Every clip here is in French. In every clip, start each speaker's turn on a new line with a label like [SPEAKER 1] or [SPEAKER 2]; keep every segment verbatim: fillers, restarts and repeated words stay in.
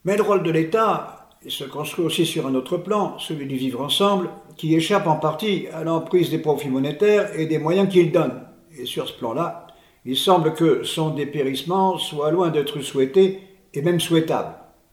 [SPEAKER 1] Mais le rôle de l'État se construit aussi sur un autre plan, celui du vivre ensemble, qui échappe en partie à l'emprise des profits monétaires et des moyens qu'ils donnent. Et sur ce plan-là, il semble que son dépérissement soit loin d'être souhaité et même souhaitable.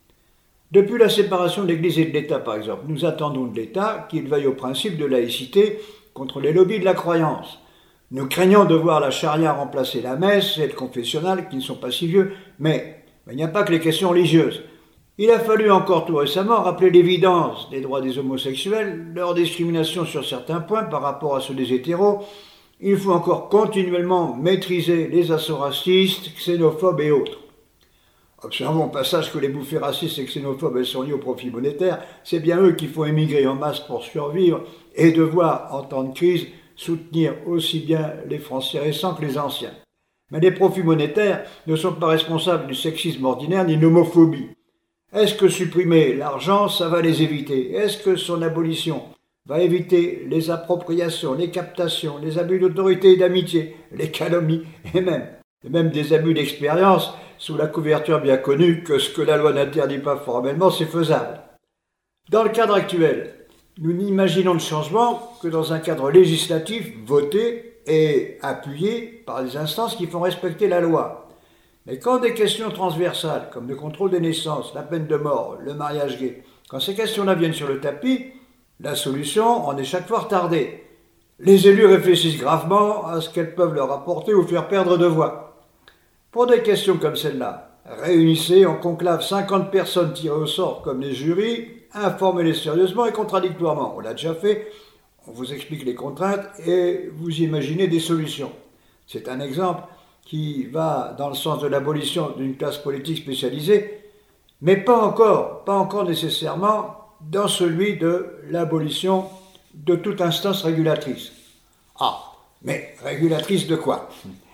[SPEAKER 1] Depuis la séparation de l'Église et de l'État, par exemple, nous attendons de l'État qu'il veille au principe de laïcité contre les lobbies de la croyance. Nous craignons de voir la charia remplacer la messe et le confessionnal, qui ne sont pas si vieux, mais, mais il n'y a pas que les questions religieuses. Il a fallu encore tout récemment rappeler l'évidence des droits des homosexuels, leur discrimination sur certains points par rapport à ceux des hétéros. Il faut encore continuellement maîtriser les assauts racistes, xénophobes et autres. Observons au passage que les bouffées racistes et xénophobes elles sont liées au profit monétaire. C'est bien eux qui font émigrer en masse pour survivre et devoir, en temps de crise, soutenir aussi bien les Français récents que les anciens. Mais les profits monétaires ne sont pas responsables du sexisme ordinaire ni de l'homophobie. Est-ce que supprimer l'argent, ça va les éviter? Est-ce que son abolition va éviter les appropriations, les captations, les abus d'autorité et d'amitié, les calomnies et même, et même des abus d'expérience sous la couverture bien connue que ce que la loi n'interdit pas formellement, c'est faisable? Dans le cadre actuel, nous n'imaginons de changement que dans un cadre législatif voté et appuyé par des instances qui font respecter la loi. Mais quand des questions transversales, comme le contrôle des naissances, la peine de mort, le mariage gay, quand ces questions-là viennent sur le tapis, la solution en est chaque fois retardée. Les élus réfléchissent gravement à ce qu'elles peuvent leur apporter ou faire perdre de voix. Pour des questions comme celle-là, réunissez en conclave cinquante personnes tirées au sort comme les jurys, informez-les sérieusement et contradictoirement. On l'a déjà fait, on vous explique les contraintes et vous imaginez des solutions. C'est un exemple qui va dans le sens de l'abolition d'une classe politique spécialisée, mais pas encore, pas encore nécessairement dans celui de l'abolition de toute instance régulatrice. Ah, mais régulatrice de quoi?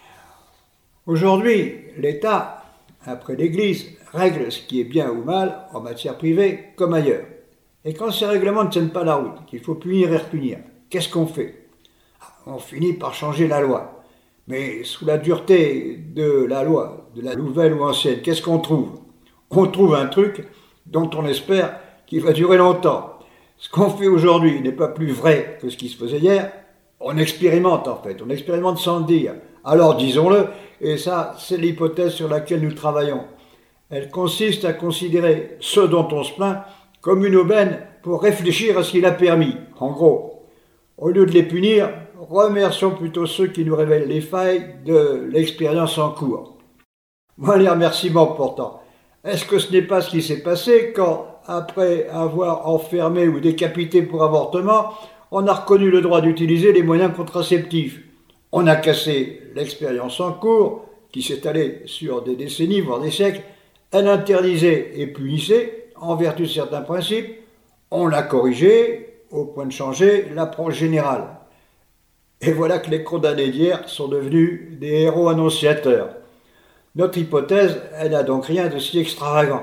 [SPEAKER 1] Aujourd'hui, l'État, après l'Église, règle ce qui est bien ou mal en matière privée comme ailleurs. Et quand ces règlements ne tiennent pas la route, qu'il faut punir et repunir, qu'est-ce qu'on fait? On finit par changer la loi. Mais sous la dureté de la loi, de la nouvelle ou ancienne, qu'est-ce qu'on trouve? On trouve un truc dont on espère qu'il va durer longtemps. Ce qu'on fait aujourd'hui n'est pas plus vrai que ce qui se faisait hier. On expérimente en fait, on expérimente sans le dire. Alors disons-le, et ça c'est l'hypothèse sur laquelle nous travaillons. Elle consiste à considérer ce dont on se plaint comme une aubaine pour réfléchir à ce qu'il a permis. En gros, au lieu de les punir, remercions plutôt ceux qui nous révèlent les failles de l'expérience en cours. Moi, les remerciements pourtant. Est-ce que ce n'est pas ce qui s'est passé quand, après avoir enfermé ou décapité pour avortement, on a reconnu le droit d'utiliser les moyens contraceptifs? On a cassé l'expérience en cours, qui s'étalait sur des décennies, voire des siècles. Elle interdisait et punissait, en vertu de certains principes. On l'a corrigé, au point de changer l'approche générale. Et voilà que les condamnés d'hier sont devenus des héros annonciateurs. Notre hypothèse, elle n'a donc rien de si extravagant.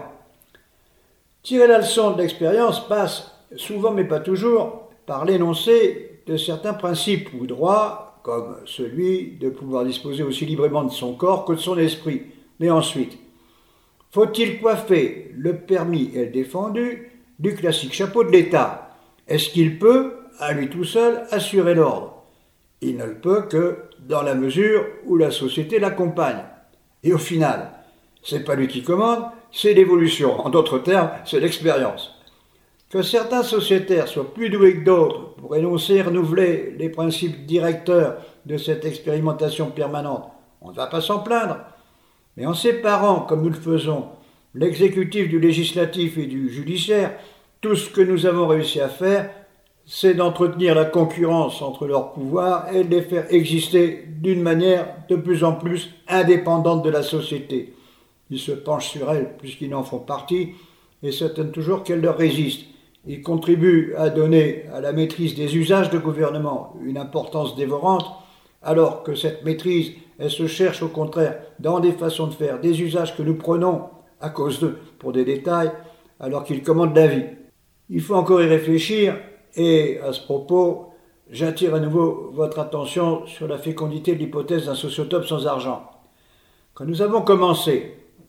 [SPEAKER 1] Tirer la leçon de l'expérience passe, souvent mais pas toujours, par l'énoncé de certains principes ou droits, comme celui de pouvoir disposer aussi librement de son corps que de son esprit. Mais ensuite, faut-il coiffer le permis et le défendu du classique chapeau de l'État? Est-ce qu'il peut, à lui tout seul, assurer l'ordre? Il ne le peut que dans la mesure où la société l'accompagne. Et au final, c'est pas lui qui commande, c'est l'évolution. En d'autres termes, c'est l'expérience. Que certains sociétaires soient plus doués que d'autres pour énoncer et renouveler les principes directeurs de cette expérimentation permanente, on ne va pas s'en plaindre. Mais en séparant, comme nous le faisons, l'exécutif du législatif et du judiciaire, tout ce que nous avons réussi à faire, c'est d'entretenir la concurrence entre leurs pouvoirs et de les faire exister d'une manière de plus en plus indépendante de la société. Ils se penchent sur elle puisqu'ils en font partie et s'étonnent toujours qu'elle leur résiste. Ils contribuent à donner à la maîtrise des usages de gouvernement une importance dévorante, alors que cette maîtrise, elle se cherche au contraire dans des façons de faire, des usages que nous prenons à cause d'eux pour des détails, alors qu'ils commandent la vie. Il faut encore y réfléchir. Et à ce propos, j'attire à nouveau votre attention sur la fécondité de l'hypothèse d'un sociotope sans argent. Quand nous avons commencé,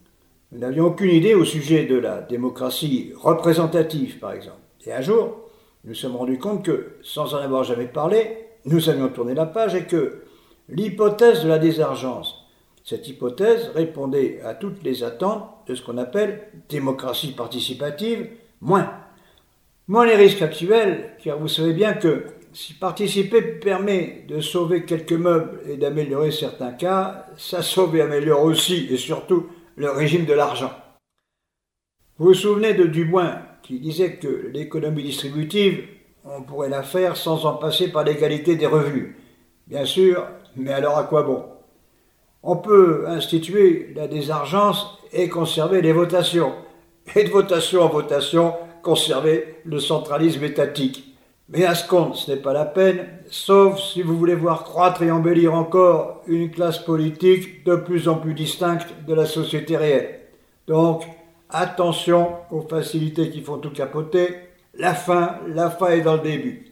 [SPEAKER 1] Nous n'avions aucune idée au sujet de la démocratie représentative, par exemple. Et un jour, nous nous sommes rendus compte que, sans en avoir jamais parlé, nous avions tourné la page et que l'hypothèse de la désergence, cette hypothèse répondait à toutes les attentes de ce qu'on appelle démocratie participative, moins. Moins les risques actuels, car vous savez bien que si participer permet de sauver quelques meubles et d'améliorer certains cas, ça sauve et améliore aussi, et surtout, le régime de l'argent. Vous vous souvenez de Dubois, qui disait que l'économie distributive, on pourrait la faire sans en passer par l'égalité des revenus. Bien sûr, mais alors à quoi bon? On peut instituer la désargence et conserver les votations. Et de votation en votation, conserver le centralisme étatique. Mais à ce compte, ce n'est pas la peine, sauf si vous voulez voir croître et embellir encore une classe politique de plus en plus distincte de la société réelle. Donc, attention aux facilités qui font tout capoter. La fin, la fin est dans le début.